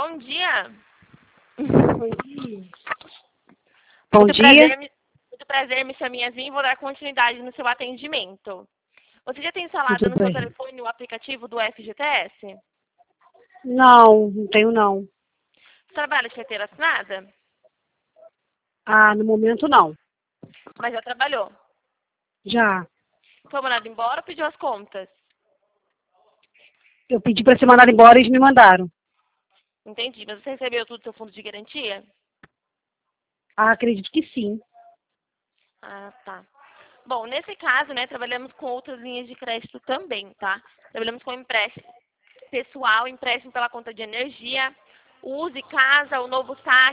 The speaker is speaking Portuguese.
Bom dia. Bom dia. Bom Muito dia. Muito prazer, me chamo Yasmin e vou dar continuidade no seu atendimento. Você já tem instalado Tudo no seu bem. telefone o aplicativo do FGTS? Não tenho não. Você trabalha de carteira assinada? Ah, no momento não. Mas já trabalhou. Já. Foi mandado embora ou pediu as contas? Eu pedi para ser mandado embora e eles me mandaram. Entendi. Mas você recebeu tudo do seu fundo de garantia? Ah, acredito que sim. Ah, tá. Bom, nesse caso, né, trabalhamos com outras linhas de crédito também, tá? Trabalhamos com empréstimo pessoal, empréstimo pela conta de energia, use casa, o novo saque.